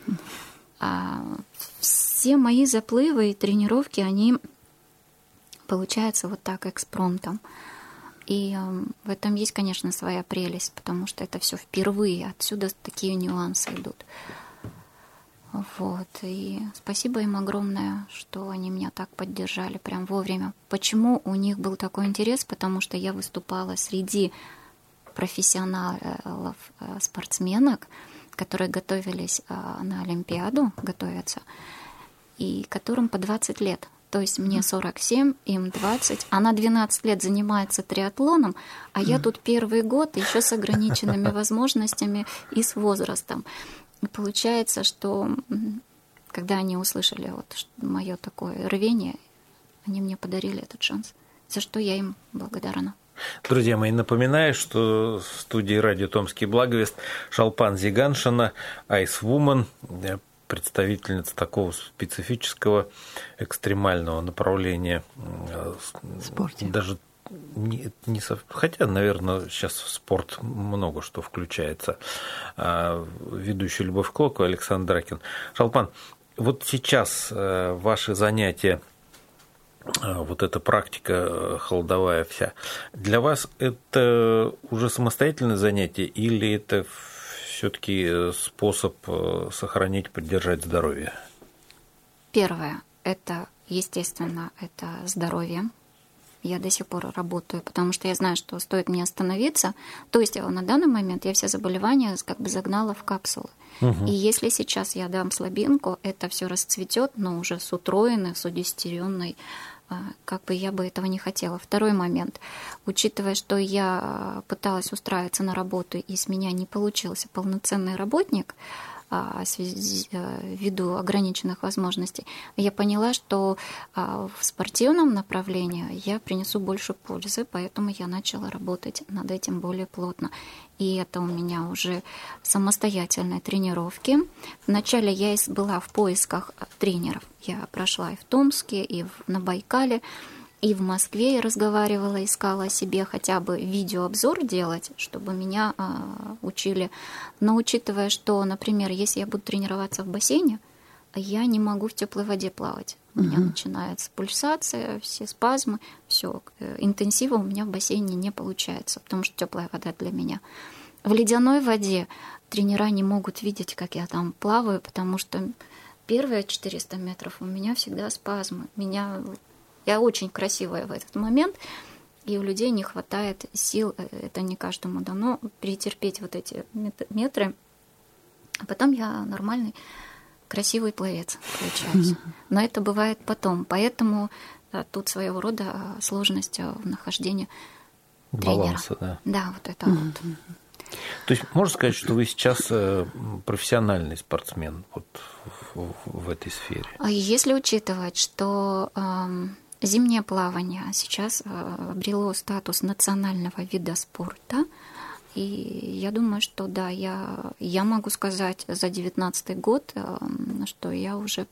А, все мои заплывы и тренировки, они получаются вот так экспромтом. И э, в этом есть, конечно, своя прелесть, потому что это все впервые, отсюда такие нюансы идут. Вот, и спасибо им огромное, что они меня так поддержали прям вовремя. Почему у них был такой интерес? Потому что я выступала среди профессионалов, спортсменок, которые готовились на Олимпиаду, готовятся, и которым по двадцать лет. То есть мне сорок семь, им двадцать. Она двенадцать лет занимается триатлоном, а я тут первый год еще с ограниченными возможностями и с возрастом. И получается, что когда они услышали вот мое такое рвение, они мне подарили этот шанс, за что я им благодарна. Друзья мои, напоминаю, что в студии радио «Томский благовест» Шолпан Зиганшина, айсвумен, представительница такого специфического экстремального направления в спорте. Даже Не, не сов... Хотя, наверное, сейчас в спорт много что включается. А, ведущий Любовь Клокова, Александр Дракин. Шолпан, вот сейчас ваши занятия, вот эта практика холодовая вся, для вас это уже самостоятельное занятие или это все-таки способ сохранить, поддержать здоровье? Первое – это, естественно, это здоровье. Я до сих пор работаю, потому что я знаю, что стоит мне остановиться. То есть на данный момент я все заболевания как бы загнала в капсулы. Угу. И если сейчас я дам слабинку, это все расцветет, но уже с утроенной, с удестеренной, как бы я бы этого не хотела. Второй момент. Учитывая, что я пыталась устраиваться на работу, и с меня не получился полноценный работник, ввиду ограниченных возможностей, я поняла, что в спортивном направлении я принесу больше пользы, поэтому я начала работать над этим более плотно. И это у меня уже самостоятельные тренировки. Вначале я была в поисках тренеров. Я прошла и в Томске, и на Байкале, и в Москве я разговаривала, искала себе хотя бы видеообзор делать, чтобы меня а, учили. Но учитывая, что, например, если я буду тренироваться в бассейне, я не могу в теплой воде плавать. У меня uh-huh. начинается пульсация, все спазмы, все. Интенсива у меня в бассейне не получается, потому что теплая вода для меня. В ледяной воде тренера не могут видеть, как я там плаваю, потому что первые четыреста метров у меня всегда спазмы. Меня... Я очень красивая в этот момент, и у людей не хватает сил, это не каждому дано, перетерпеть вот эти метры. А потом я нормальный, красивый пловец получаюсь. Но это бывает потом, поэтому тут своего рода сложность в нахождении баланса, тренера. Да. Да, вот это вот. То есть можно сказать, что вы сейчас профессиональный спортсмен вот в, в этой сфере? Если учитывать, что Зимнее плавание сейчас обрело статус национального вида спорта. И я думаю, что да, я, я могу сказать за девятнадцатый год, что я уже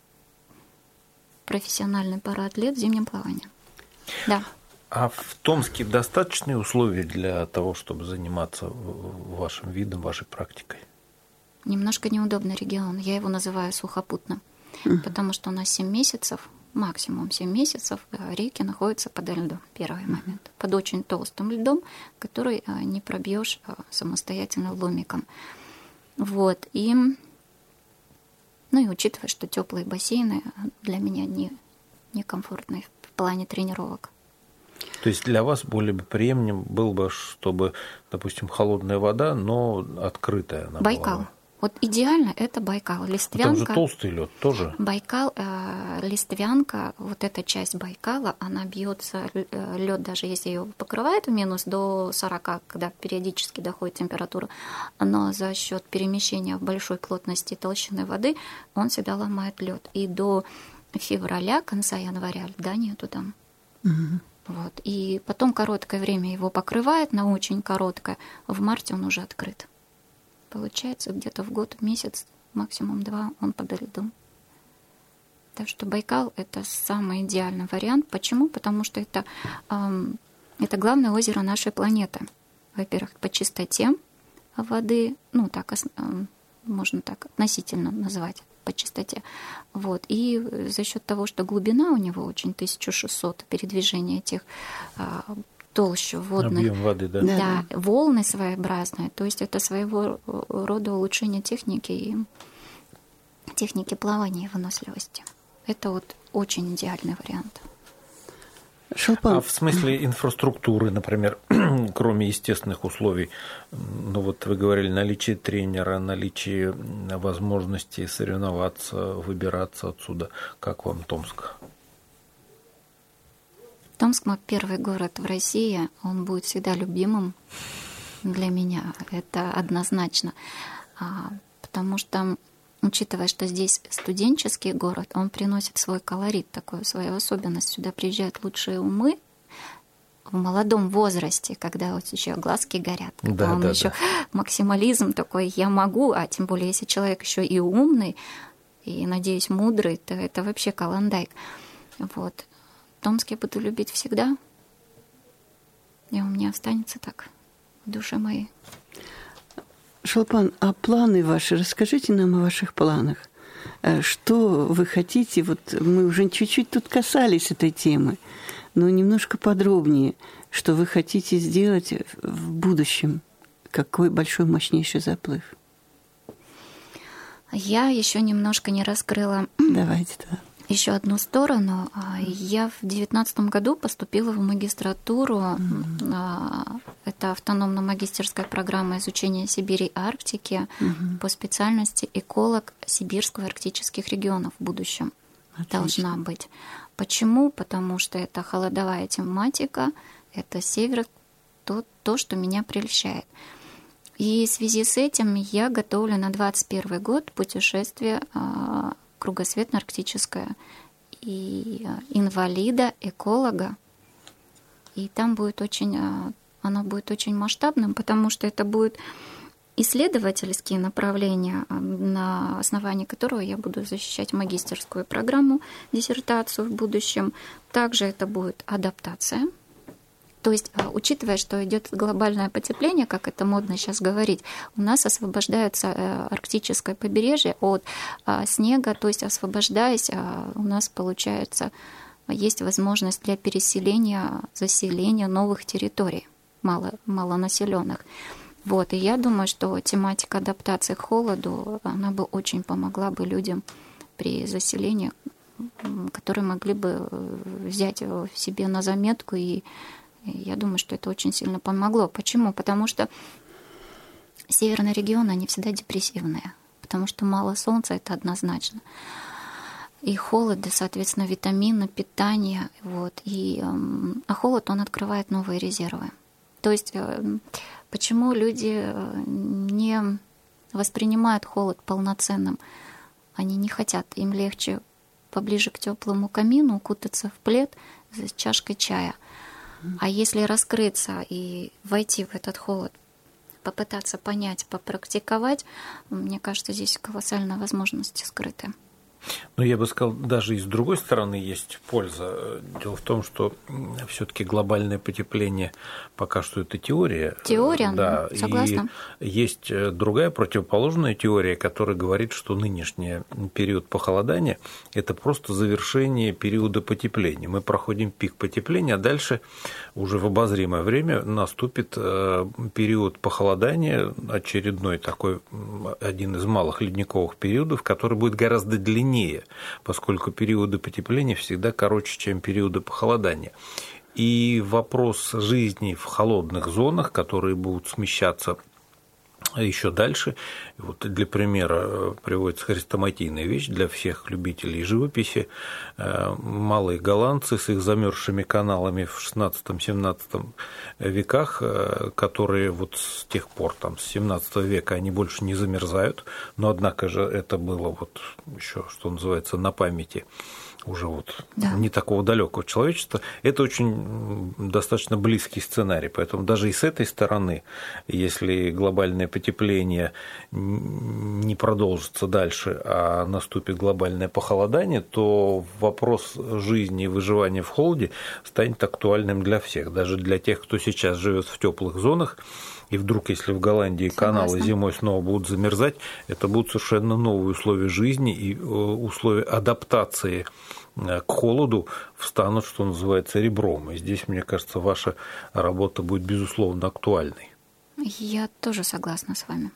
профессиональный параатлет в зимнем плавании. Да. А в Томске достаточные условия для того, чтобы заниматься вашим видом, вашей практикой? Немножко неудобный регион. Я его называю сухопутным, mm-hmm. потому что у нас семь месяцев, максимум семь месяцев, реки находятся под льдом. Первый mm-hmm. момент. Под очень толстым льдом, который не пробьешь самостоятельно ломиком. Вот. И, ну и учитывая, что теплые бассейны для меня не, некомфортные в плане тренировок. То есть для вас более приемлем было бы, чтобы, допустим, холодная вода, но открытая она Байкал. Была. Вот идеально это Байкал. Листвянка. Там же толстый лед тоже. Байкал, э, Листвянка, вот эта часть Байкала, она бьется, лед, даже если ее покрывает в минус до сорока, когда периодически доходит температура, но за счет перемещения в большой плотности толщины воды он себя ломает лед. И до февраля, конца января льда нету там. Угу. Вот. И потом короткое время его покрывает, на очень короткое. В марте он уже открыт. Получается, где-то в год, месяц, максимум два, он под льдом. Так что Байкал — это самый идеальный вариант. Почему? Потому что это, эм, это главное озеро нашей планеты. Во-первых, по чистоте воды, ну, так, э, можно так относительно назвать, по чистоте. Вот. И за счет того, что глубина у него очень тысяча шестьсот, передвижение этих а, толще водных. Объем воды, да. Да, да, волны своеобразные. То есть это своего рода улучшение техники и техники плавания и выносливости. Это вот очень идеальный вариант. Шолпан. А в смысле инфраструктуры, например, кроме естественных условий, ну вот вы говорили, наличие тренера, наличие возможности соревноваться, выбираться отсюда. Как вам Томск? Томск — мой первый город в России, он будет всегда любимым для меня, это однозначно, потому что, учитывая, что здесь студенческий город, он приносит свой колорит, такую свою особенность. Сюда приезжают лучшие умы в молодом возрасте, когда вот еще глазки горят, когда да, он да, еще да. максимализм такой, я могу, а тем более, если человек еще и умный, и, надеюсь, мудрый, то это вообще каландайк. Вот. Томск я буду любить всегда, и у меня останется так в душе моей. Шолпан, а планы ваши? Расскажите нам о ваших планах. Что вы хотите? Вот мы уже чуть-чуть тут касались этой темы, но немножко подробнее. Что вы хотите сделать в будущем? Какой большой, мощнейший заплыв? Я еще немножко не раскрыла. Давайте, да. Еще одну сторону. Я в девятнадцатом году поступила в магистратуру. Mm-hmm. Это автономно-магистерская программа изучения Сибири и Арктики mm-hmm. по специальности эколог сибирского и арктических регионов в будущем. Отлично. Должна быть. Почему? Потому что это холодовая тематика, это север, то, то, что меня прельщает. И в связи с этим я готовлю на двадцать первый год путешествие кругосветно-арктическое и инвалида, эколога. И там будет очень, оно будет очень масштабным, потому что это будут исследовательские направления, на основании которого я буду защищать магистерскую программу, диссертацию в будущем. Также это будет адаптация. То есть, учитывая, что идет глобальное потепление, как это модно сейчас говорить, у нас освобождается арктическое побережье от снега, то есть, освобождаясь, у нас, получается, есть возможность для переселения, заселения новых территорий, мало, малонаселенных. Вот, и я думаю, что тематика адаптации к холоду, она бы очень помогла бы людям при заселении, которые могли бы взять себе на заметку, и я думаю, что это очень сильно помогло. Почему? Потому что северные регионы, они всегда депрессивные, потому что мало солнца, это однозначно. И холод, да, соответственно, витамины, питание. Вот, и, а холод, он открывает новые резервы. То есть почему люди не воспринимают холод полноценным? Они не хотят, им легче поближе к теплому камину, укутаться в плед с чашкой чая. А если раскрыться и войти в этот холод, попытаться понять, попрактиковать, мне кажется, здесь колоссальные возможности скрыты. Ну, я бы сказал, даже и с другой стороны есть польза. Дело в том, что все-таки глобальное потепление пока что это теория. Теория, да, ну, согласна. И есть другая противоположная теория, которая говорит, что нынешний период похолодания – это просто завершение периода потепления. Мы проходим пик потепления, а дальше уже в обозримое время наступит период похолодания, очередной такой, один из малых ледниковых периодов, который будет гораздо длиннее, поскольку периоды потепления всегда короче, чем периоды похолодания. И вопрос жизни в холодных зонах, которые будут смещаться еще дальше, вот для примера приводится хрестоматийная вещь для всех любителей живописи. Малые голландцы с их замерзшими каналами в шестнадцатом-семнадцатом веках, которые вот с тех пор, там, с семнадцатого века, они больше не замерзают, но однако же это было вот еще, что называется, на памяти уже вот да. не такого далекого человечества, это очень достаточно близкий сценарий. Поэтому даже и с этой стороны, если глобальное потепление не продолжится дальше, а наступит глобальное похолодание, то вопрос жизни и выживания в холоде станет актуальным для всех, даже для тех, кто сейчас живет в теплых зонах. И вдруг, если в Голландии каналы Согласна. Зимой снова будут замерзать, это будут совершенно новые условия жизни и условия адаптации к холоду встанут, что называется, ребром. И здесь, мне кажется, ваша работа будет, безусловно, актуальной. Я тоже согласна с вами.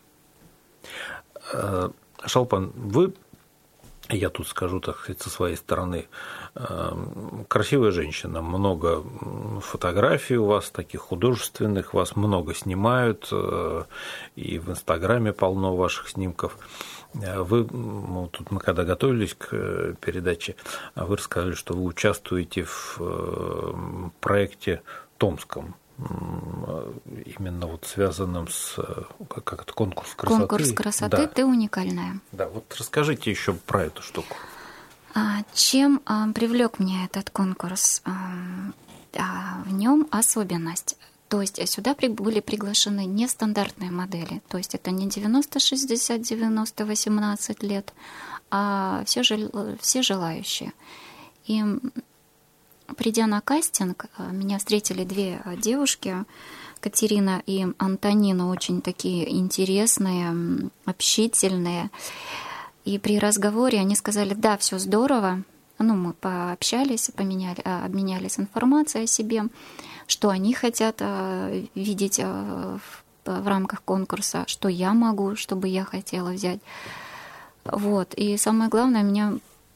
Шолпан, вы, я тут скажу, так сказать, со своей стороны, красивая женщина, много фотографий у вас таких художественных, вас много снимают, и в Инстаграме полно ваших снимков. Вы, ну, тут мы когда готовились к передаче, вы рассказали, что вы участвуете в проекте томском, именно вот связанном с, как это, конкурс красоты. Конкурс красоты, да. Ты уникальная. Да, вот расскажите еще про эту штуку. Чем привлек меня этот конкурс? В нем особенность. То есть сюда были приглашены нестандартные модели. То есть это не девяносто шестьдесят девяносто восемнадцать лет, а все, все желающие. И придя на кастинг, меня встретили две девушки, Катерина и Антонина, очень такие интересные, общительные. И при разговоре они сказали: да, все здорово. Ну, мы пообщались, поменяли, обменялись информацией о себе, что они хотят видеть в, в рамках конкурса, что я могу, что бы я хотела взять. Вот. И самое главное, меня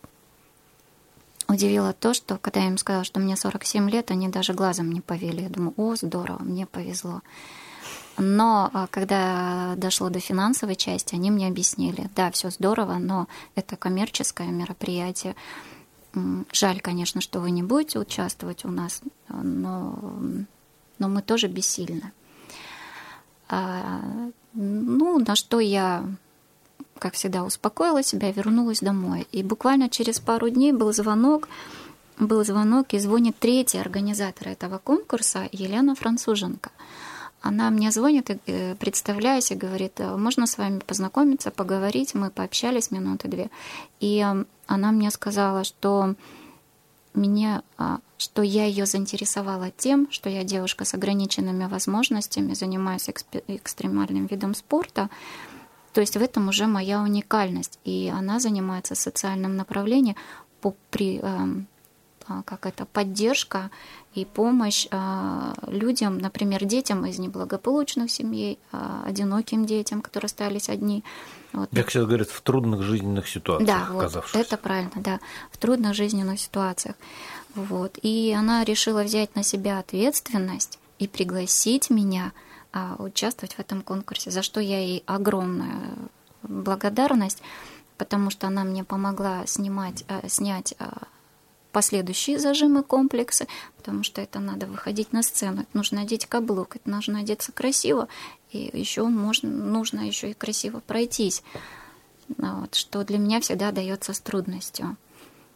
удивило то, что когда я им сказала, что мне сорок семь лет, они даже глазом не повели. Я думаю: о, здорово, мне повезло. Но когда дошло до финансовой части, они мне объяснили: да, все здорово, но это коммерческое мероприятие. Жаль, конечно, что вы не будете участвовать у нас, но, но мы тоже бессильны. А, ну, на что я, как всегда, успокоила себя, вернулась домой. И буквально через пару дней был звонок, был звонок, и звонит третий организатор этого конкурса, Елена Француженко. Она мне звонит, и, представляясь, и говорит: можно с вами познакомиться, поговорить. Мы пообщались минуты две. И она мне сказала, что, меня, что я ее заинтересовала тем, что я девушка с ограниченными возможностями, занимаюсь экстремальным видом спорта. То есть в этом уже моя уникальность. И она занимается социальным направлением по при, как это, поддержка и помощь людям, например, детям из неблагополучных семей, одиноким детям, которые остались одни. Вот. Как сейчас говорят, в трудных жизненных ситуациях, да, оказавшись. Вот, это правильно, да, в трудных жизненных ситуациях. Вот. И она решила взять на себя ответственность и пригласить меня а, участвовать в этом конкурсе, за что я ей огромная благодарность, потому что она мне помогла снимать, а, снять а, последующие зажимы, комплексы, потому что это надо выходить на сцену, это нужно одеть каблук, это нужно одеться красиво, и еще можно, нужно еще и красиво пройтись, вот, что для меня всегда дается с трудностью.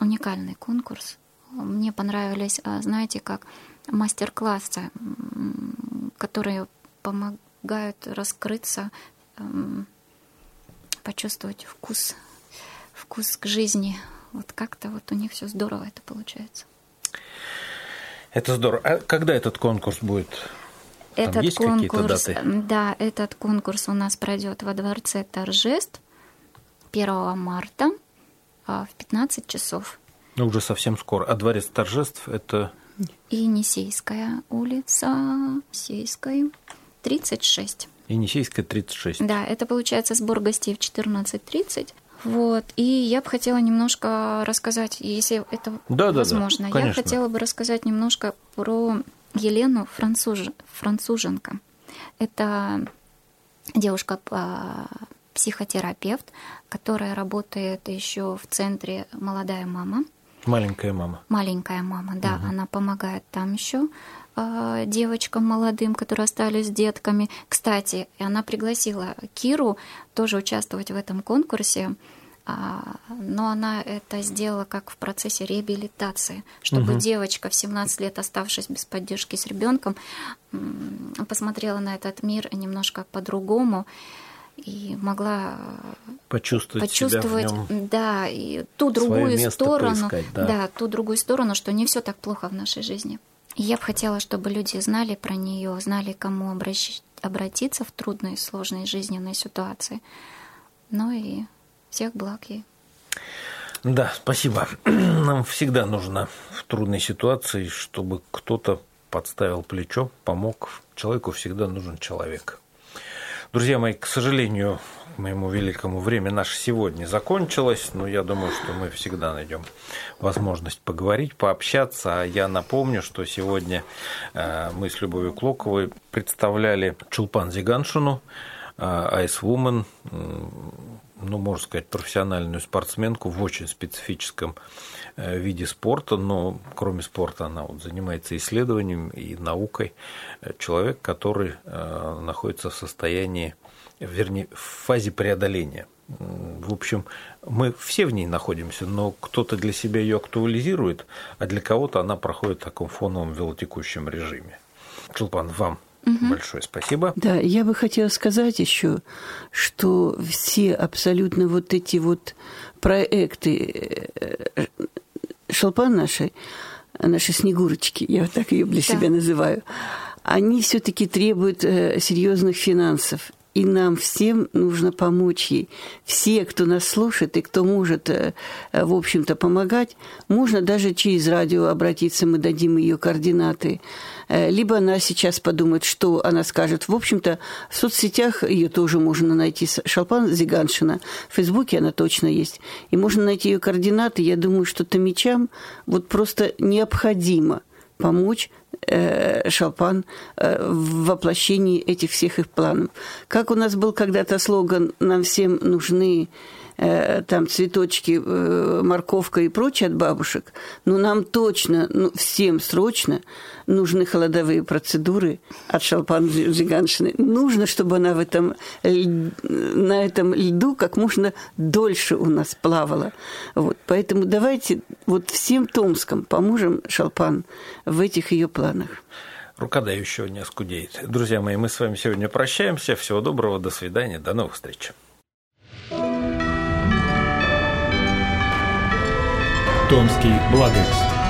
уникальный конкурс. Мне понравились, знаете, как мастер-классы, которые помогают раскрыться, почувствовать вкус, вкус к жизни. Вот как-то вот у них все здорово это получается. Это здорово. А когда этот конкурс будет? Там этот есть конкурс, какие-то даты? Да, этот конкурс у нас пройдет во Дворце торжеств первого марта в пятнадцать часов. Ну, уже совсем скоро. А Дворец торжеств – это… Енисейская улица, Енисейская, тридцать шесть. Енисейская, тридцать шесть. Да, это получается сбор гостей в четырнадцать тридцать. Вот. И я бы хотела немножко рассказать, если это да, возможно, да, да, я хотела бы рассказать немножко про Елену Француж... Француженко. Это девушка-психотерапевт, которая работает еще в центре «Молодая мама». Маленькая мама. Маленькая мама, да. Угу. Она помогает там еще э, девочкам молодым, которые остались с детками. Кстати, она пригласила Киру тоже участвовать в этом конкурсе, э, но она это сделала как в процессе реабилитации, чтобы угу. девочка в семнадцать лет, оставшись без поддержки с ребенком, э, посмотрела на этот мир немножко по-другому. И могла почувствовать, почувствовать себя в нем, да, и ту другую сторону, поискать, да. Да, ту другую сторону, что не все так плохо в нашей жизни. И я бы хотела, чтобы люди знали про нее, знали, к кому обращ... обратиться в трудные, сложные жизненные ситуации. Ну и всех благ ей. Да, спасибо. Нам всегда нужно в трудной ситуации, чтобы кто-то подставил плечо, помог. Человеку всегда нужен человек. Друзья мои, к сожалению, к моему великому время наше сегодня закончилось, но я думаю, что мы всегда найдем возможность поговорить, пообщаться. А я напомню, что сегодня мы с Любовью Клоковой представляли Чулпан Зиганшину, айс-вумен, ну, можно сказать, профессиональную спортсменку в очень специфическом виде спорта, но кроме спорта она вот занимается исследованием и наукой. Человек, который находится в состоянии, вернее, в фазе преодоления. В общем, мы все в ней находимся, но кто-то для себя ее актуализирует, а для кого-то она проходит в таком фоновом велотекущем режиме. Чулпан, вам Угу. большое спасибо. Да, я бы хотела сказать еще, что все абсолютно вот эти вот проекты Шолпан нашей, нашей Снегурочки, я вот так ее для да. себя называю, они все-таки требуют серьезных финансов. И нам всем нужно помочь ей. Все, кто нас слушает и кто может, в общем-то, помогать, можно даже через радио обратиться, мы дадим ее координаты. Либо она сейчас подумает, что она скажет. В общем-то, в соцсетях ее тоже можно найти. Шолпан Зиганшина. В Фейсбуке она точно есть. И можно найти ее координаты. Я думаю, что томичам вот просто необходимо помочь Шолпан в воплощении этих всех их планов. Как у нас был когда-то слоган «Нам всем нужны там цветочки, морковка и прочее от бабушек», но нам точно, ну, всем срочно нужны холодовые процедуры от Шолпан Зиганшины. Нужно, чтобы она в этом, на этом льду как можно дольше у нас плавала. Вот. Поэтому давайте вот всем Томском поможем Шолпан в этих ее планах. Рука дающего не оскудеет. Друзья мои, мы с вами сегодня прощаемся. Всего доброго, до свидания, до новых встреч. Томский благовест.